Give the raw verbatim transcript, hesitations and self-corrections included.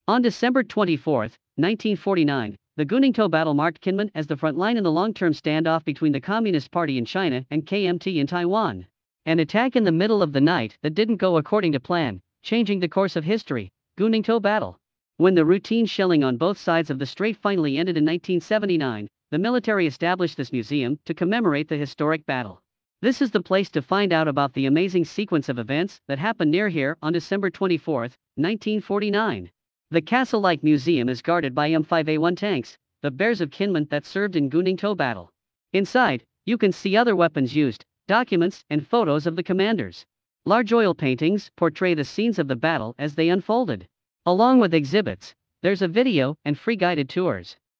On December twenty-fourth, nineteen forty-nine, the Guningtou battle marked Kinmen as the front line in the long-term standoff between the Communist Party in China and K M T in Taiwan. An attack in the middle of the night that didn't go according to plan, changing the course of history. Guningtou battle. When the routine shelling on both sides of the strait finally ended in nineteen seventy-nine, the military established this museum to commemorate the historic battle. This is the place to find out about the amazing sequence of events that happened near here on December twenty-fourth, nineteen forty-nine. The castle-like museum is guarded by M five A one tanks, the Bears of Kinmen that served in Guningtou battle. Inside, you can see other weapons used, documents, and photos of the commanders. Large oil paintings portray the scenes of the battle as they unfolded. Along with exhibits, there's a video and free guided tours.